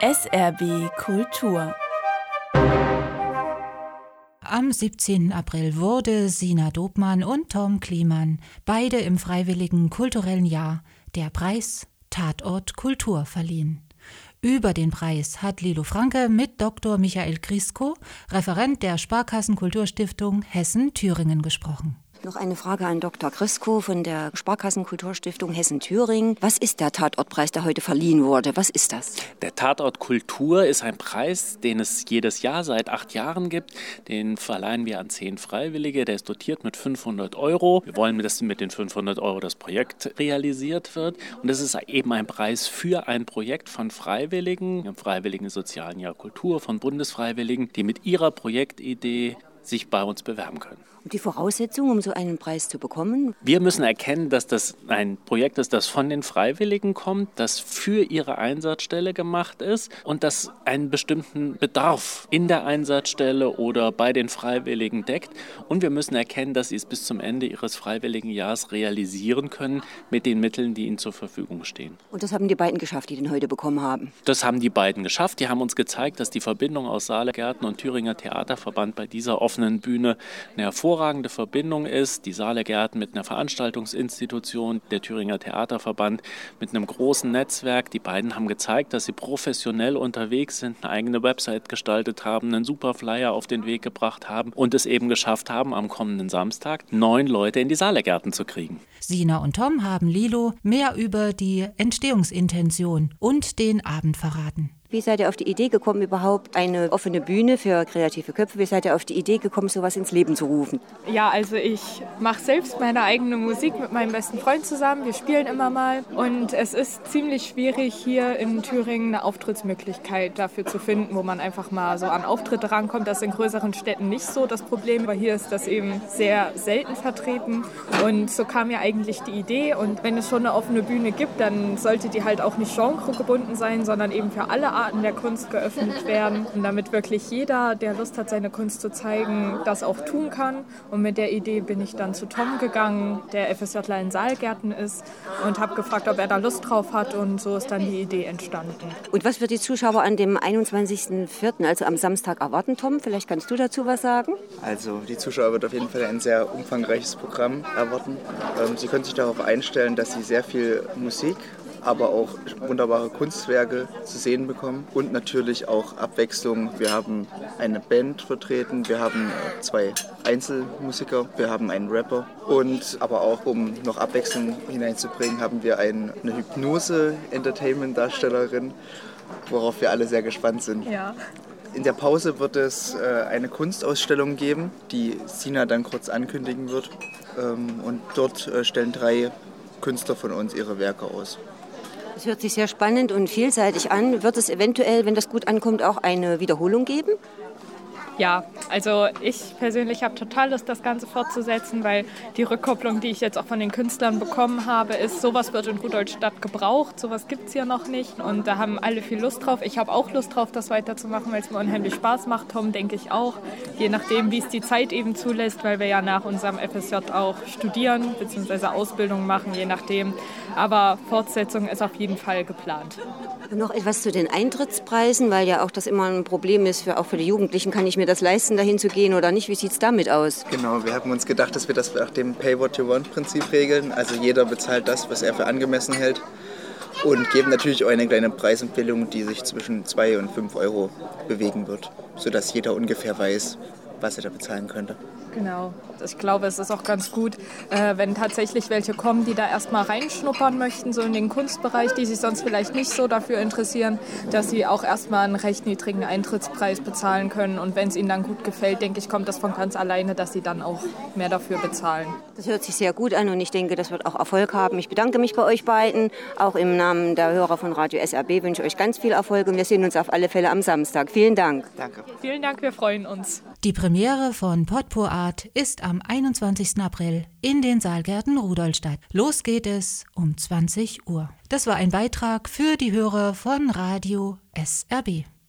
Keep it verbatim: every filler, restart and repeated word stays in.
S R B Kultur. Am siebzehnten April wurde Sina Dobmann und Tom Kliemann, beide im Freiwilligen Kulturellen Jahr, der Preis Tatort Kultur verliehen. Über den Preis hat Lilo Franke mit Doktor Michael Grisko, Referent der Sparkassen-Kulturstiftung Hessen-Thüringen, gesprochen. Noch eine Frage an Doktor Grisko von der Sparkassen-Kulturstiftung Hessen-Thüringen. Was ist der Tatortpreis, der heute verliehen wurde? Was ist das? Der Tatort Kultur ist ein Preis, den es jedes Jahr seit acht Jahren gibt. Den verleihen wir an zehn Freiwillige. Der ist dotiert mit fünfhundert Euro. Wir wollen, dass mit den fünfhundert Euro das Projekt realisiert wird. Und das ist eben ein Preis für ein Projekt von Freiwilligen, im Freiwilligen Sozialen Jahr Kultur, von Bundesfreiwilligen, die mit ihrer Projektidee sich bei uns bewerben können. Und die Voraussetzungen, um so einen Preis zu bekommen? Wir müssen erkennen, dass das ein Projekt ist, das von den Freiwilligen kommt, das für ihre Einsatzstelle gemacht ist und das einen bestimmten Bedarf in der Einsatzstelle oder bei den Freiwilligen deckt. Und wir müssen erkennen, dass sie es bis zum Ende ihres Freiwilligenjahres realisieren können mit den Mitteln, die ihnen zur Verfügung stehen. Und das haben die beiden geschafft, die den heute bekommen haben? Das haben die beiden geschafft. Die haben uns gezeigt, dass die Verbindung aus Saale Gärten und Thüringer Theaterverband bei dieser offenen Bühne eine hervorragende hervorragende Verbindung ist. Die Saale Gärten mit einer Veranstaltungsinstitution, der Thüringer Theaterverband mit einem großen Netzwerk. Die beiden haben gezeigt, dass sie professionell unterwegs sind, eine eigene Website gestaltet haben, einen super Flyer auf den Weg gebracht haben und es eben geschafft haben, am kommenden Samstag neun Leute in die Saale Gärten zu kriegen. Sina und Tom haben Lilo mehr über die Entstehungsintention und den Abend verraten. Wie seid ihr auf die Idee gekommen, überhaupt eine offene Bühne für kreative Köpfe? Wie seid ihr auf die Idee gekommen, sowas ins Leben zu rufen? Ja, also ich mache selbst meine eigene Musik mit meinem besten Freund zusammen. Wir spielen immer mal. Und es ist ziemlich schwierig, hier in Thüringen eine Auftrittsmöglichkeit dafür zu finden, wo man einfach mal so an Auftritte rankommt. Das ist in größeren Städten nicht so das Problem, aber hier ist das eben sehr selten vertreten. Und so kam mir eigentlich die Idee. Und wenn es schon eine offene Bühne gibt, dann sollte die halt auch nicht genregebunden sein, sondern eben für alle Arten der Kunst geöffnet werden, und damit wirklich jeder, der Lust hat, seine Kunst zu zeigen, das auch tun kann. Und mit der Idee bin ich dann zu Tom gegangen, der F S Jler in Saalgärten ist, und habe gefragt, ob er da Lust drauf hat, und so ist dann die Idee entstanden. Und was wird die Zuschauer an dem einundzwanzigsten vierten, also am Samstag, erwarten, Tom? Vielleicht kannst du dazu was sagen? Also die Zuschauer wird auf jeden Fall ein sehr umfangreiches Programm erwarten. Sie können sich darauf einstellen, dass sie sehr viel Musik, aber auch wunderbare Kunstwerke zu sehen bekommen und natürlich auch Abwechslung. Wir haben eine Band vertreten, wir haben zwei Einzelmusiker, wir haben einen Rapper und aber auch, um noch Abwechslung hineinzubringen, haben wir eine Hypnose-Entertainment-Darstellerin, worauf wir alle sehr gespannt sind. Ja. In der Pause wird es äh, eine Kunstausstellung geben, die Sina dann kurz ankündigen wird. Ähm, und dort äh, stellen drei Künstler von uns ihre Werke aus. Das hört sich sehr spannend und vielseitig an. Wird es eventuell, wenn das gut ankommt, auch eine Wiederholung geben? Ja, also ich persönlich habe total Lust, das Ganze fortzusetzen, weil die Rückkopplung, die ich jetzt auch von den Künstlern bekommen habe, ist, sowas wird in Rudolstadt gebraucht, sowas gibt es hier noch nicht, und da haben alle viel Lust drauf. Ich habe auch Lust drauf, das weiterzumachen, weil es mir unheimlich Spaß macht. Tom, denke ich auch, je nachdem, wie es die Zeit eben zulässt, weil wir ja nach unserem F S J auch studieren bzw. Ausbildung machen, je nachdem. Aber Fortsetzung ist auf jeden Fall geplant. Und noch etwas zu den Eintrittspreisen, weil ja auch das immer ein Problem ist, für, auch für die Jugendlichen. Kann ich mir das leisten, dahin zu gehen oder nicht? Wie sieht es damit aus? Genau, wir haben uns gedacht, dass wir das nach dem Pay-What-You-Want-Prinzip regeln. Also jeder bezahlt das, was er für angemessen hält. Und geben natürlich auch eine kleine Preisempfehlung, die sich zwischen zwei und fünf Euro bewegen wird, sodass jeder ungefähr weiß, was er da bezahlen könnte. Genau. Ich glaube, es ist auch ganz gut, äh, wenn tatsächlich welche kommen, die da erstmal reinschnuppern möchten, so in den Kunstbereich, die sich sonst vielleicht nicht so dafür interessieren, dass sie auch erstmal einen recht niedrigen Eintrittspreis bezahlen können. Und wenn es ihnen dann gut gefällt, denke ich, kommt das von ganz alleine, dass sie dann auch mehr dafür bezahlen. Das hört sich sehr gut an und ich denke, das wird auch Erfolg haben. Ich bedanke mich bei euch beiden. Auch im Namen der Hörer von Radio S R B wünsche ich euch ganz viel Erfolg und wir sehen uns auf alle Fälle am Samstag. Vielen Dank. Danke. Vielen Dank, wir freuen uns. Die Premiere von Potpour Art ist am einundzwanzigsten April in den Saalgärten Rudolstadt. Los geht es um zwanzig Uhr. Das war ein Beitrag für die Hörer von Radio S R B.